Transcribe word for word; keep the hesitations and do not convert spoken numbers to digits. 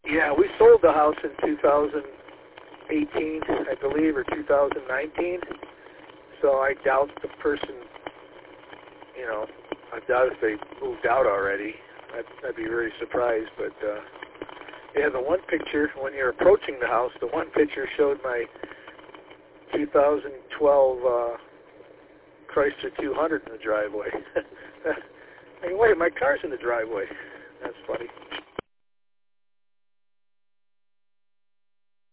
Yeah, we sold the house in two thousand eighteen, I believe, or two thousand nineteen. So I doubt the person, you know, I doubt if they moved out already. I'd, I'd be very surprised. But uh, yeah, the one picture, when you're approaching the house, the one picture showed my two thousand twelve uh, Chrysler two hundred in the driveway. I mean, wait, my car's in the driveway. That's funny.